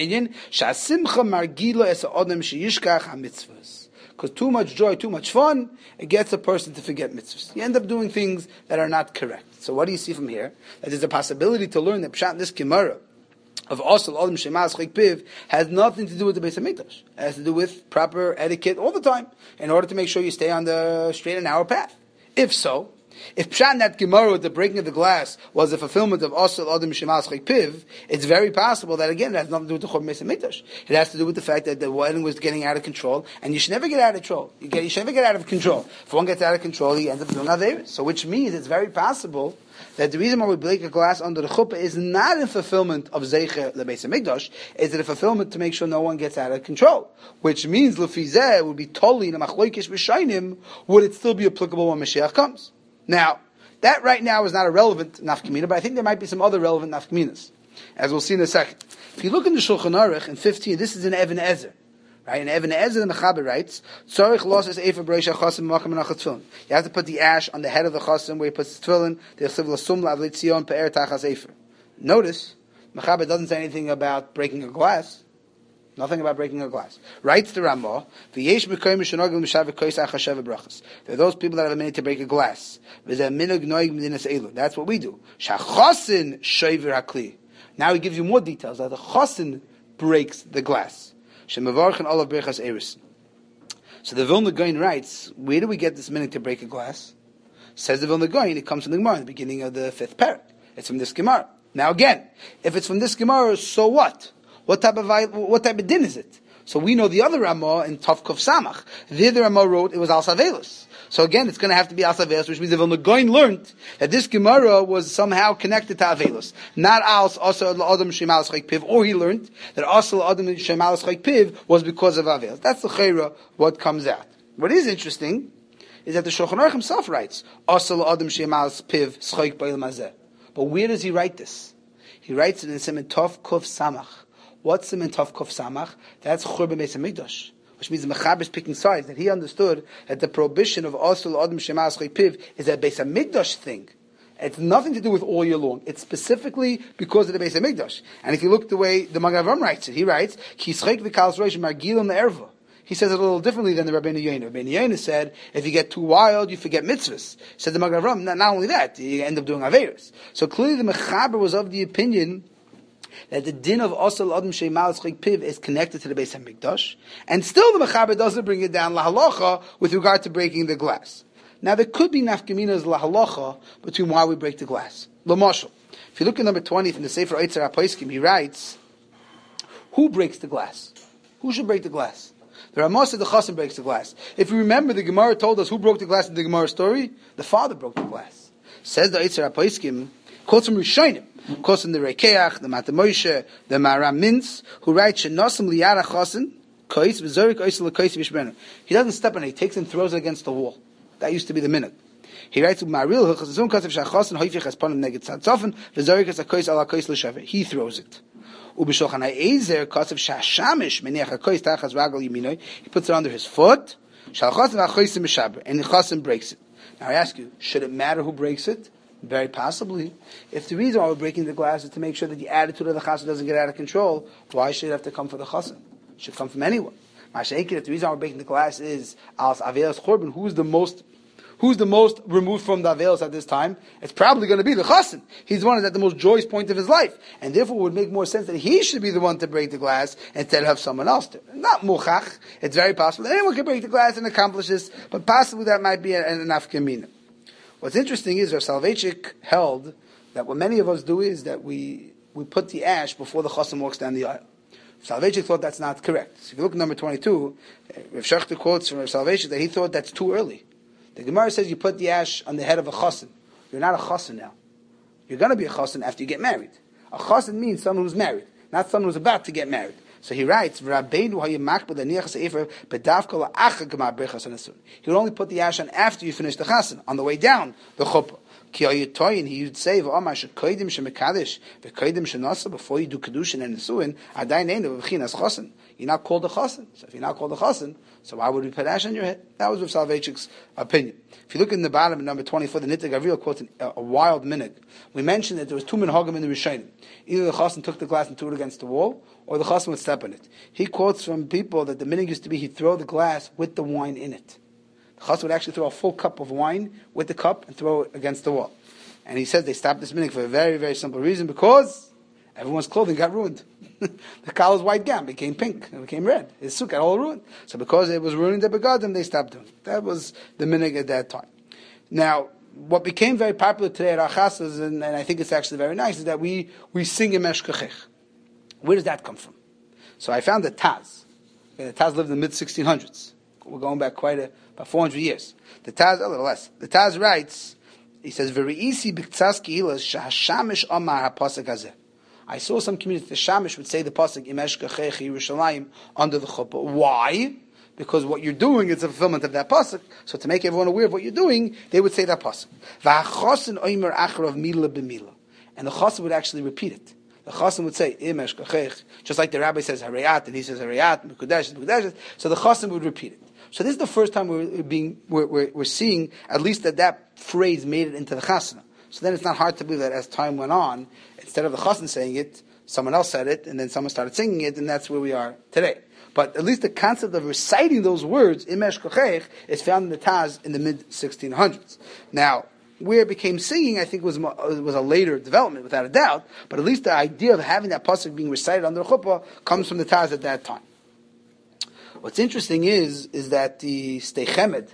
A: too much joy, too much fun, it gets a person to forget mitzvahs. You end up doing things that are not correct. So what do you see from here? That there's a possibility to learn that Pshat in this Gemara of Asal Adam Shemas Chik Piv has nothing to do with the Beis HaMikdash. It has to do with proper etiquette all the time in order to make sure you stay on the straight and narrow path. If so, if Pshat in that Gemara with the breaking of the glass was the fulfillment of Asal Adam Shemas Chik Piv, it's very possible that again it has nothing to do with the Chorban Beis HaMikdash. It has to do with the fact that the wedding was getting out of control, and you should never get out of control. You, get, you should never get out of control. If one gets out of control, he ends up doing Averis. So which means it's very possible that the reason why we break a glass under the chuppah is not in fulfillment of Zeicher LeBeis HaMikdash, is it a fulfillment to make sure no one gets out of control. Which means, Lefizeh would be totally in a machloikish b'shainim, would it still be applicable when Mashiach comes? Now, that right now is not a relevant nafkamina, but I think there might be some other relevant nafkaminas. as we'll see in a second. If you look in the Shulchan Aruch in fifteen, this is in Even Ezer. Right? And Even Ezer, the Mechaber writes, Tzorich losses efer b'reish hachasim makam menachat tefillin. You have to put the ash on the head of the chasim where he puts the tefillin. The chsiv lasum la'avli tzion pe'er tachas efer. Notice, Mechaber doesn't say anything about breaking a glass. Nothing about breaking a glass. Writes the Ramah, V'yesh b'koyim shenogel m'shav v'koyis achashev v'brachas. There are those people that have a minute to break a glass. V'zeh minog noig medinas elu. That's what we do. Shachasin shover hakli. Now he gives you more details that the chasin breaks the glass. Shemavarchen olav brechas eris. So the Vilna Gaon writes, where do we get this minute to break a glass? Says the Vilna Gaon, it comes from the Gemara in the beginning of the fifth parak. It's from this Gemara. Now again, if it's from this Gemara, so what? What type of what type of din is it? So we know the other Ramah in Tov Kuf Samach. The other Ramah wrote it was Al Savelus. So again, it's going to have to be Al Savelus, which means the Vilna Gaon learned that this Gemara was somehow connected to Avelus, not Al Asar L'Adam Shemalas Chayk Piv, or he learned that Asar L'Adam Shemalas Chayk Piv was because of Avelus. That's the Chayra, what comes out. What is interesting is that the Shulchan Aruch himself writes Asar L'Adam Shemalas Piv Chayk B'Il Mazeh. But where does he write this? He writes it in Siman Tov Kuf Samach. What's Siman Tov Kuf Samach? That's Churban Beis HaMikdash, which means the Mechaber is picking sides, that he understood that the prohibition of Asur Adam Shemalas Chayk Piv is a Beis HaMikdash thing. It's nothing to do with all year long. It's specifically because of the Beis HaMikdash. And if you look the way the Magen Avraham writes it, he writes, Ki Schayk V'Kalas Rosh Margilon Erva. He says it a little differently than the Rabbeinu Yoina. Rabbeinu Yoina said, if you get too wild, you forget mitzvahs. Said the Magen Avraham, not, not only that, you end up doing Averis. So clearly the Mechaber was of the opinion that the din of Asal Adam Shemalas Chayk Piv is connected to the Beis HaMikdash, and still the Mechaber doesn't bring it down lahalacha with regard to breaking the glass. Now there could be nafkaminas lahalacha between why we break the glass. L'mashal, if you look at number twenty from the Sefer Eitzer HaPoskim, he writes, who breaks the glass? Who should break the glass? The Ramah said the Chassan breaks the glass. If you remember, the Gemara told us who broke the glass in the Gemara story. The father broke the glass. Says the Eitzer HaPoskim, quotes from Rishonim, quotes from the Rekeach, the Mata Moshe, the Maram Mintz, who writes, "Shenosam liyara chasen, kois v'zorik oisel lekois v'shbenu." He doesn't step on it; he takes and throws it against the wall. That used to be the minhag. He writes, "Maril hachazum kasev shachasen hoifich haspanim neged tzadzofen v'zorik es hakois ala kois l'shaver." He throws it. Ubishochan ha'ezer kasev shashamish meniach hakois tachas ragal yiminoi. He puts it under his foot. Shalchasen hakoisim mishaber, and the chasen breaks it. Now I ask you, should it matter who breaks it? Very possibly. If the reason why we're breaking the glass is to make sure that the attitude of the chassan doesn't get out of control, why should it have to come for the chassan? It should come from anyone. If the reason why we're breaking the glass is as avelos chorban, who's the most, who's the most removed from the avelos at this time? It's probably going to be the chassan. He's the one that's at the most joyous point of his life, and therefore it would make more sense that he should be the one to break the glass instead of someone else to. Not muchach. It's very possible that anyone can break the glass and accomplish this, but possibly that might be an nafkamina. What's interesting is Rav Soloveitchik held that what many of us do is that we, we put the ash before the chassan walks down the aisle. Rav Soloveitchik thought that's not correct. So if you look at number twenty-two, Rav Shechter quotes from Rav Soloveitchik that he thought that's too early. The Gemara says you put the ash on the head of a chassan. You're not a chassan now. You're going to be a chassan after you get married. A chassan means someone who's married, not someone who's about to get married. So he writes, he would only put the ash on after you finish the chassan, on the way down the chuppah. He would say, before you do kedushin and nesuin, you're not called a chassan. So if you're not called a chassan, so why would we put ash on your head? That was Rav Soloveitchik's opinion. If you look in the bottom of number twenty-four, the Nittei Gavrila quotes a, a wild minhag. We mentioned that there was two minhagim in the Rishonim. Either the chassan took the glass and threw it against the wall, or the chassan would step on it. He quotes from people that the minhag used to be he'd throw the glass with the wine in it. The chassan would actually throw a full cup of wine with the cup and throw it against the wall. And he says they stopped this minhag for a very, very simple reason, because everyone's clothing got ruined. The collar's white gown became pink, it became red. His suit got all ruined. So because it was ruining the begadim, they stopped doing it. That was the minhag at that time. Now, what became very popular today at our chasas, and, and I think it's actually very nice, is that we, we sing in Meshkachech. Where does that come from? So I found that Taz. Okay, the Taz lived in the mid sixteen hundreds. We're going back quite a, about four hundred years. The Taz, a little less. The Taz writes, he says, "V're'isi b'ktzas ki'ilas shahashamish amar ha'pasuk hazeh." I saw some communities, the Shamish would say the pasuk Imesh Kachech Yerushalayim under the chuppah. Why? Because what you're doing is a fulfillment of that pasuk. So to make everyone aware of what you're doing, they would say that pasuk. V'hachosin oimer acharav mila b'mila, and the chassan would actually repeat it. The Chassan would say, Im eshkachech, just like the rabbi says Harayat, and he says Harayat, Mekudesh, Mekudesh, so the Chassan would repeat it. So this is the first time we're being, we're, we're, we're seeing, at least that that phrase made it into the Chasana. So then it's not hard to believe that as time went on, instead of the Chassan saying it, someone else said it, and then someone started singing it, and that's where we are today. But at least the concept of reciting those words, Im eshkachech, is found in the Taz in the mid sixteen hundreds. Now, where it became singing, I think, was was a later development, without a doubt. But at least the idea of having that pasuk being recited under the chuppah comes from the Taz at that time. What's interesting is is that the Stei Chemed,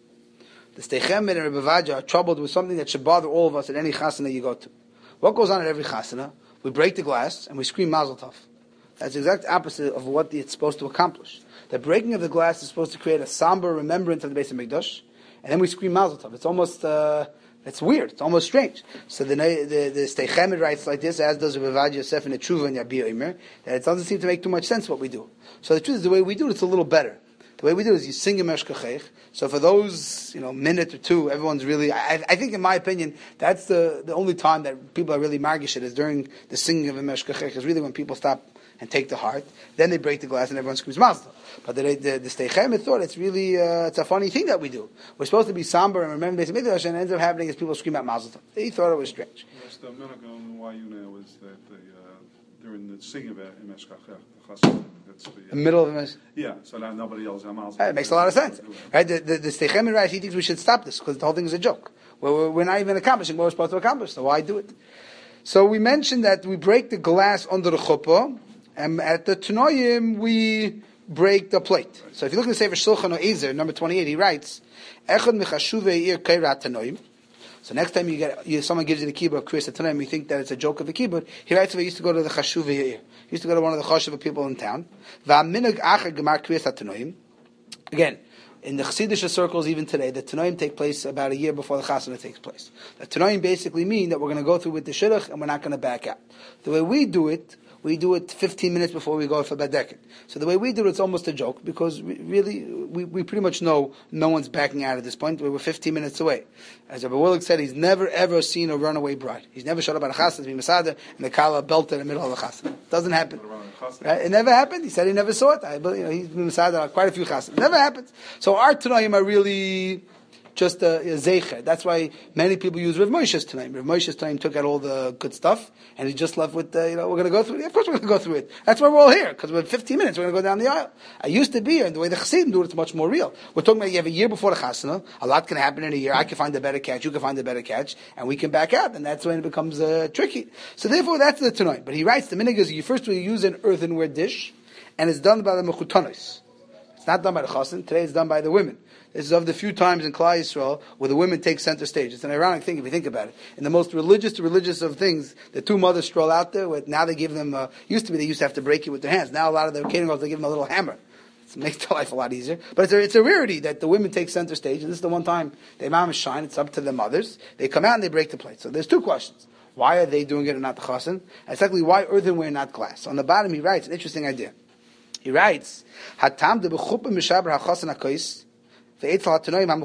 A: the Stei Chemed and Rebbe Vajja are troubled with something that should bother all of us at any chasana you go to. What goes on at every chasana? We break the glass and we scream Mazel Tov. That's the exact opposite of what it's supposed to accomplish. The breaking of the glass is supposed to create a somber remembrance of the Beis HaMikdash, and then we scream Mazel Tov. It's almost, uh, it's weird. It's almost strange. So the the, the Stei Chemed writes like this, as does Rebbe Vajja Yosef in the Tshuva and Yabir Omer, that it doesn't seem to make too much sense what we do. So the truth is, the way we do it, it's a little better. The way we do it is you sing Im eshkachech. So for those, you know, minute or two, everyone's really, I, I think in my opinion, that's the, the only time that people are really margish it, is during the singing of Im eshkachech, is really when people stop and take the heart. Then they break the glass and everyone screams Mazel Tov. But the, the, the Stei Chemed thought it's really, uh, it's a funny thing that we do. We're supposed to be somber and remember Beis HaMikdash, and it ends up happening is people scream out Mazel Tov. He thought it was strange.
B: Yes, the minhag on Y U N A was that the, uh, during the singing of Im eshkachech, the chassan, that's the, uh,
A: the middle of it.
B: Yeah, so that nobody else has.
A: It makes a lot of sense, right? The, the, the Stei Chemed writes, he thinks we should stop this because the whole thing is a joke. We're, we're not even accomplishing what we're supposed to accomplish, so why do it? So we mentioned that we break the glass under the chuppah, and at the Tanoim we break the plate. So if you look at the Sefer Shulchan Ezer, number twenty-eight, he writes, Echad mechashuvei ir keirat Tanoim. So next time you get you, someone gives you the kibbutz, Kriyas Tanoim, you think that it's a joke of the kibbutz. He writes that he used to go to the Chashuvei Ir. He used to go to one of the Chashuva people in town. Va'minag acher gemar Kriyas Tanoim. Again, in the Chassidish circles, even today, the Tanoim take place about a year before the Chasana takes place. The Tanoim basically mean that we're going to go through with the Shidduch and we're not going to back out. The way we do it, we do it fifteen minutes before we go for Badeket. So the way we do it, it's almost a joke, because we, really, we, we pretty much know no one's backing out at this point. We were fifteen minutes away. As Rabbi Willig said, he's never ever seen a runaway bride. He's never showed up at a chasana to be Masada, and the Kala belted in the middle of the chasana. Doesn't happen. Right? It never happened. He said he never saw it. I, but, you know, he's been Masada quite a few chasanas. Never happens. So our Tanoim are really just a, a zeicher. That's why many people use Rav Moshe's Tanaim. Rav Moshe's Tanaim took out all the good stuff, and he just left with, uh, you know, we're going to go through it. Yeah, of course we're going to go through it. That's why we're all here, because we're fifteen minutes, we're going to go down the aisle. I used to be here, and the way the Chassidim do it, it's much more real. We're talking about you have a year before the Chasana, a lot can happen in a year, I can find a better catch, you can find a better catch, and we can back out, and that's when it becomes uh, tricky. So therefore, that's the Tanaim. But he writes, the minhag is you first will use an earthenware dish, and it's done by the Mechutanos. It's not done by the Chassan, today it's done by the women. This is of the few times in Klal Yisrael where the women take center stage. It's an ironic thing if you think about it. In the most religious to religious of things, the two mothers stroll out there. With, now they give them, uh, used to be they used to have to break it with their hands. Now a lot of the catering girls, they give them a little hammer. It makes their life a lot easier. But it's a, it's a rarity that the women take center stage. And this is the one time the imam is shine. It's up to the mothers. They come out and they break the plate. So there's two questions. Why are they doing it and not the chassan? And secondly, why earthenware, not glass? On the bottom he writes, an interesting idea. He writes, Hatam de b'chuppah mishaber ha'chassan ha'kois Nothing happened.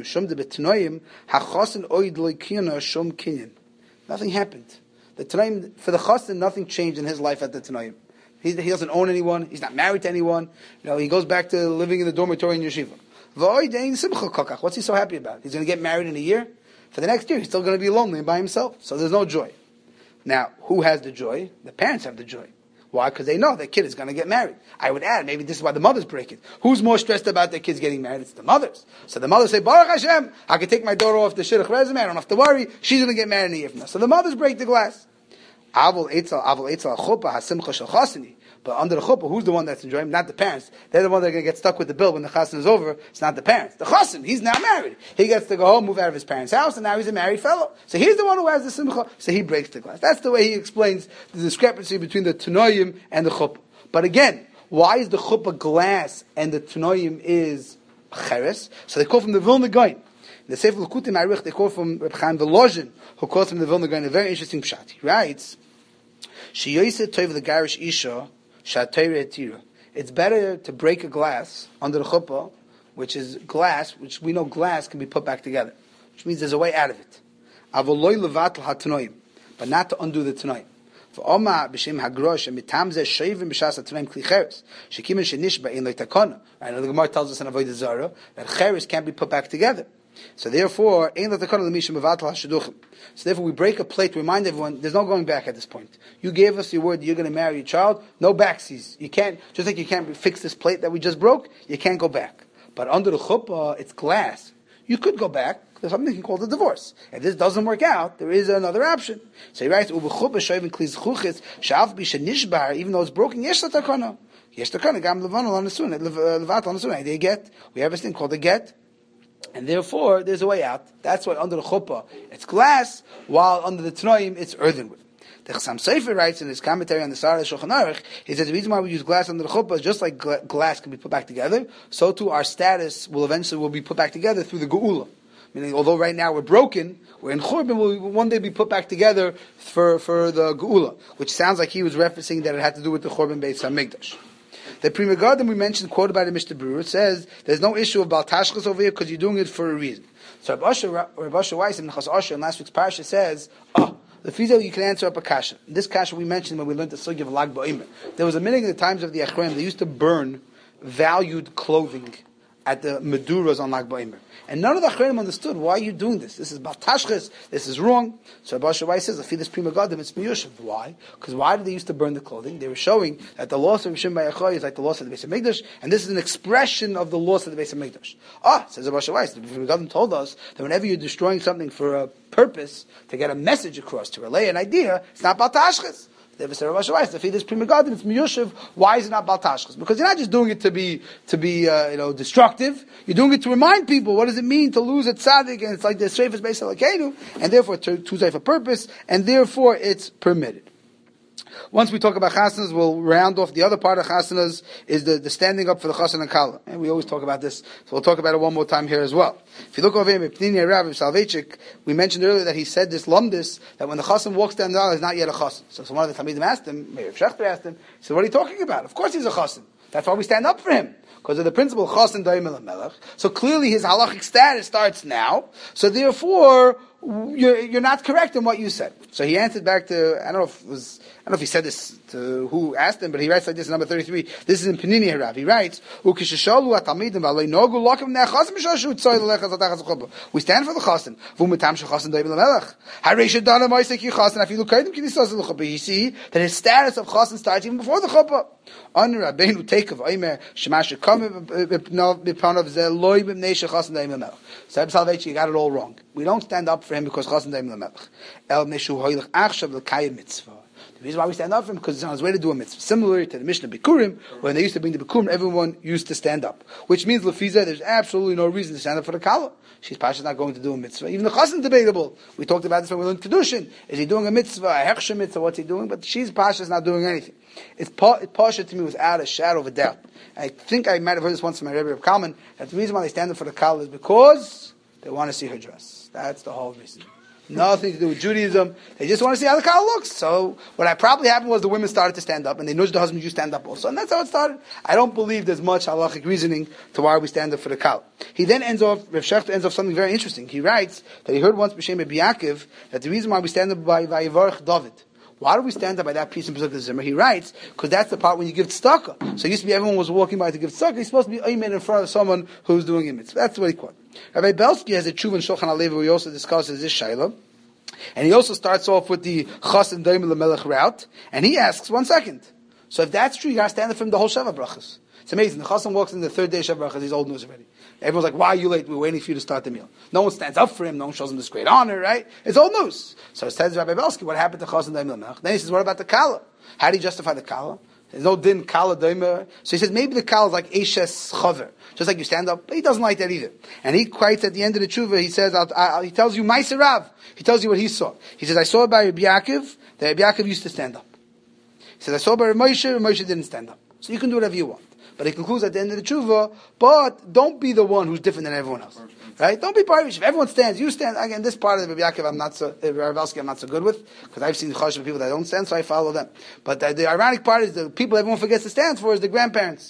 A: The Tanoim, for the Chassan, nothing changed in his life at the Tanoim. He, he doesn't own anyone. He's not married to anyone. You know, he goes back to living in the dormitory in yeshiva. What's he so happy about? He's going to get married in a year. For the next year, he's still going to be lonely and by himself. So there's no joy. Now, who has the joy? The parents have the joy. Why? Because they know their kid is going to get married. I would add, maybe this is why the mothers break it. Who's more stressed about their kids getting married? It's the mothers. So the mothers say, Baruch Hashem, I can take my daughter off the shidduch resume, I don't have to worry, she's going to get married in a year from now. So the mothers break the glass. Avol etzel, avol etzel chuppah hasimcha shel chasani. But under the chuppah, who's the one that's enjoying? Not the parents. They're the one that are going to get stuck with the bill when the chassan is over. It's not the parents. The chassan, he's now married. He gets to go home, move out of his parents' house, and now he's a married fellow. So he's the one who has the simcha. So he breaks the glass. That's the way he explains the discrepancy between the tanoim and the chuppah. But again, why is the chuppah glass and the tanoim is cheres? So they call from the Vilna Gaon. The Sefer L'Kutim Arich, they call from Reb Chaim Volozhin, who calls from the Vilna Gaon a very interesting pshat. He writes, She yoyse toiv the garish isha, it's better to break a glass under the chuppah, which is glass, which we know glass can be put back together, which means there's a way out of it. But not to undo the tanoim. V'oma b'shem hagrosh and mitam zeh shoivim b'shas atreim kli cheres. Shekimen shenishba in leitakona. Right? And the Gemara tells us in Avodah Zarah that cheres can't be put back together. So therefore, ein leitakona l'mishim mevatel hashaduchim. So therefore, we break a plate to remind everyone there's no going back at this point. You gave us your word that you're going to marry your child. No backsies. You can't just like you can't fix this plate that we just broke. You can't go back. But under the chuppah, it's glass. You could go back. There's something called a divorce. If this doesn't work out, there is another option. So he writes, even though it's broken, yesh takana. Yesh takana, gam levanol on the sunnah, levat on the sunnah. They get, we have this thing called a get, and therefore there's a way out. That's why under the chuppah it's glass, while under the tanoim it's earthenwood. The Chassam Sofer writes in his commentary on the Sarah Shulchan Aruch, he says the reason why we use glass under the chuppah, just like gla- glass can be put back together, so too our status will eventually will be put back together through the geula. Meaning, although right now we're broken, we're in Churban, will one day be put back together for, for the geula, which sounds like he was referencing that it had to do with the Churban Beis HaMikdash. The Pri Megadim we mentioned, quoted by the Mishnah Berurah, says there's no issue of Baal Tashchis over here because you're doing it for a reason. So Rav Asher Weiss in Nechas Asher in last week's parasha says, oh, the Fizel you can answer up a kasha. This kasha we mentioned when we learned the sugi of Lag Ba'omer. There was a minute in the times of the Achronim, they used to burn valued clothing at the Meduras on Lag Ba'omer. And none of the Achronim understood, why are you doing this? This is Baal Tashchis, this is wrong. So Rav Asher Weiss says, I feel this Pri Megadim, it's Miyushav. Why? Because why did they used to burn the clothing? They were showing that the loss of Rishon Ba'achai is like the loss of the Beis HaMikdash, and this is an expression of the loss of the Beis HaMikdash. Ah, says Rav Asher Weiss, the Pri Megadim told us that whenever you're destroying something for a purpose, to get a message across, to relay an idea, it's not Baal Tashchis. The feed is Pri Megadim, it's Miyushav. Why is it not Baal Tashchis? Because you're not just doing it to be to be uh, you know destructive. You're doing it to remind people what does it mean to lose a tzaddik, and it's like the Shreifas Beis Elokeinu, and therefore to to for purpose, and therefore it's permitted. Once we talk about chasanas, we'll round off. The other part of chasanas is the, the standing up for the chasan and kala. And we always talk about this, so we'll talk about it one more time here as well. If you look over here, Pnini Rav Salvechik, we mentioned earlier that he said this lumdis, that when the chasan walks down the aisle, he's not yet a chasan. So, so one of the Talmidim asked him, maybe Shechter asked him, he said, what are you talking about? Of course he's a chasan. That's why we stand up for him. Because of the principle, chasan daim el melech. So clearly his halachic status starts now. So therefore, you're, you're not correct in what you said. So he answered back to, I don't know if it was, I don't know if he said this to who asked him, but he writes like this in number thirty-three. This is in Panini Harav. He writes, we stand for the chasan. You see that his status of chasan starts even before the chuppah. Under Rabbeinu Teikav Omer Shemash Kamev Bipanav Zeloi B'Mnei Shechasan Daim Lamelech. So Reb Salvechik, you got it all wrong. We don't stand up for him because Chasan Daim Lamelech. El Meshu Hoylech Achshav L'Kayim Mitzvah. The reason why we stand up for him because it's on his way to do a mitzvah. Similar to the Mishnah Bikurim, when they used to bring the Bikurim, everyone used to stand up. Which means Lefiza, there's absolutely no reason to stand up for the Kala. She's Pasha's not going to do a mitzvah. Even the Chassan debatable. We talked about this when we learned Kedushin. Is he doing a mitzvah, a Hechsher mitzvah, what's he doing? But she's Pasha's not doing anything. It's Pasha to me without a shadow of a doubt. I think I might have heard this once from my Rebbe of Kalman, that the reason why they stand up for the Kala is because they want to see her dress. That's the whole reason. Nothing to do with Judaism. They just want to see how the Kala looks. So what I probably happened was the women started to stand up, and they nudged the husband, you stand up also. And that's how it started. I don't believe there's much halachic reasoning to why we stand up for the Kala. He then ends off, Rav Shechter ends off something very interesting. He writes that he heard once B'Shem Rabbi Yaakov that the reason why we stand up by Vayivarech David. Why do we stand up by that piece in Pesach Zimmer? He writes, because that's the part when you give tzedakah. So it used to be everyone was walking by to give tzedakah. He's supposed to be amen in front of someone who's doing a mitzvah. That's what he quoted. Rabbi Belsky has a tshuva in Shulchan Alevi where he also discusses this shayla. And he also starts off with the Chas and Daim Lamelech route. And he asks, one second. So if that's true, you got to stand up for him the whole Sheva Brachas. It's amazing. The Chassan walks in the third day of Sheva Brachas. He's old news already. Everyone's like, why are you late? We're waiting for you to start the meal. No one stands up for him. No one shows him this great honor, right? It's old news. So it says Rabbi Belsky, what happened to Chas and Daim Lamelech? Then he says, what about the Kala? How do you justify the Kala? There's no din Kala Daim. So he says, maybe the Kala is like Eshes Chaver. Just like you stand up. But he doesn't like that either. And he quotes at the end of the tshuva, he says, I'll, I'll, he tells you, Ma'aser Rav. He tells you what he saw. He says, I saw it by Rabbi Yaakov, that Rabbi Yaakov used to stand up. He says, I saw it by Rabbi Moshe, Rabbi Moshe didn't stand up. So you can do whatever you want. But he concludes at the end of the tshuva, but don't be the one who's different than everyone else. Right? Don't be Parish. If everyone stands, you stand. Again, this part of the Rabbi Yaakov I'm not so, uh, Rabbi Belsky I'm not so good with, because I've seen Chosh of people that don't stand, so I follow them. But the, the ironic part is the people everyone forgets to stand for is the grandparents.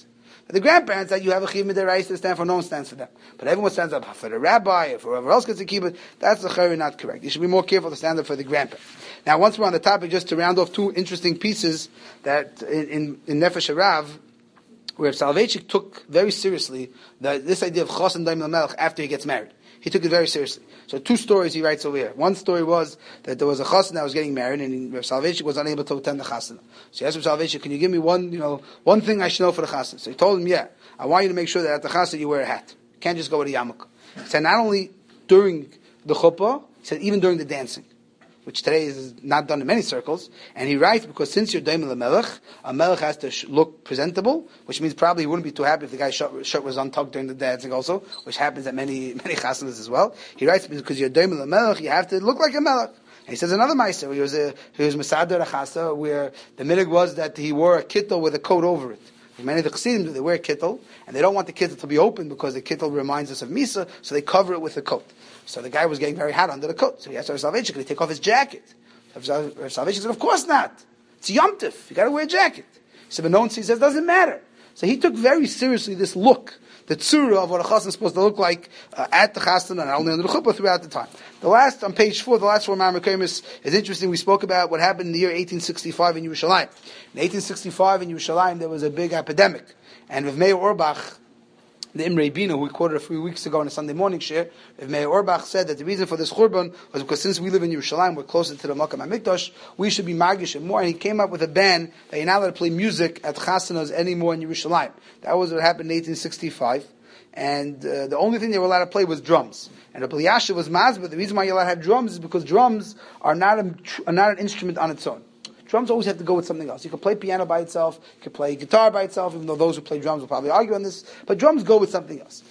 A: For the grandparents, that you have a chiyuv midiraisa to stand for, no one stands for them. But everyone stands up for the rabbi, or for whoever else gets a kibbutz. That's the chayri not correct. You should be more careful to stand up for the grandparents. Now, once we're on the topic, just to round off two interesting pieces that in, in, in Nefesh Rav, where Soloveitchik took very seriously the, this idea of chos and daim l'melech after he gets married. He took it very seriously. So two stories he writes over here. One story was that there was a chassan that was getting married, and Rav Soloveitchik was unable to attend the chassan. So he asked Rav Soloveitchik, "Can you give me one, you know, one thing I should know for the chassan?" So he told him, "Yeah, I want you to make sure that at the chassan you wear a hat. You can't just go with a yarmulke." He said, not only during the chuppah, he said even during the dancing, which today is not done in many circles. And he writes, because since you're daim l'melech, a melech has to sh- look presentable, which means probably he wouldn't be too happy if the guy's shirt, shirt was untucked during the dancing also, which happens at many many chasanas as well. He writes, because you're daim l'melech, you have to look like a melech. And he says another meiser, he was a, he was mesader a chasa, where the minig was that he wore a kittel with a coat over it. Many of the chassidim do, they wear kittel, and they don't want the kittel to be open because the kittel reminds us of Misa, so they cover it with a coat. So the guy was getting very hot under the coat. So he asked Rav Soloveitchik, can he take off his jacket? Rav Soloveitchik said, of course not. It's Yom Tif. You got to wear a jacket. He said, but no one sees, he says, doesn't matter. So he took very seriously this look, the tzura of what a chassan is supposed to look like uh, at the chassan and only under the chuppah throughout the time. The last, on page four, the last four Ma'amar Kaimis is interesting. We spoke about what happened in the year eighteen sixty-five in Yerushalayim. In eighteen sixty-five in Yerushalayim, there was a big epidemic. And with Meir Orbach, the Imrei Bina, who we quoted a few weeks ago in a Sunday morning share, if Meir Orbach said that the reason for this churban was because since we live in Yerushalayim, we're closer to the Makam HaMikdash, we should be magish and more. And he came up with a ban that you're not allowed to play music at chasanas anymore in Yerushalayim. That was what happened in eighteen sixty-five. And uh, the only thing they were allowed to play was drums. And Rabbi Yashiv was mazbah. The reason why you're allowed to have drums is because drums are not a, are not an instrument on its own. Drums always have to go with something else. You can play piano by itself, you can play guitar by itself, even though those who play drums will probably argue on this, but drums go with something else.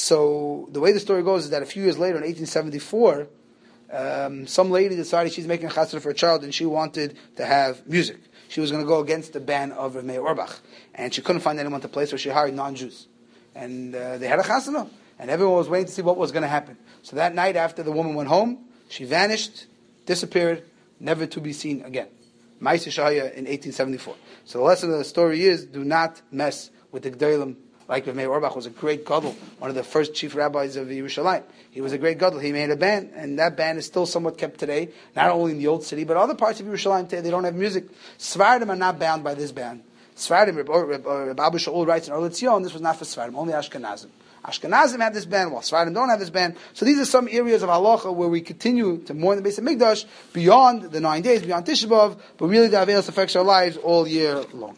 A: So the way the story goes is that a few years later, in eighteen seventy-four, um, some lady decided she's making a chasana for a child and she wanted to have music. She was going to go against the ban of Rav Meir Orbach. And she couldn't find anyone to play, so she hired non-Jews. And uh, they had a chasana, and everyone was waiting to see what was going to happen. So that night after the woman went home, she vanished, disappeared, never to be seen again. Ma'aseh Shahaya in eighteen seventy-four. So the lesson of the story is, do not mess with the G'daylim. Like Rav Meir Orbach was a great gadol, one of the first chief rabbis of Yerushalayim. He was a great gadol. He made a band, and that band is still somewhat kept today, not only in the old city, but other parts of Yerushalayim today. They don't have music. Sfardim are not bound by this band. Sfardim, Reb Abu Shaul writes in Or L'Tzion, this was not for Sfardim, only Ashkenazim. Ashkenazim have this band, while Sfardim don't have this band. So these are some areas of halacha where we continue to mourn the Beis HaMikdash beyond the nine days, beyond Tisha B'Av, but really the Avelos affects our lives all year long.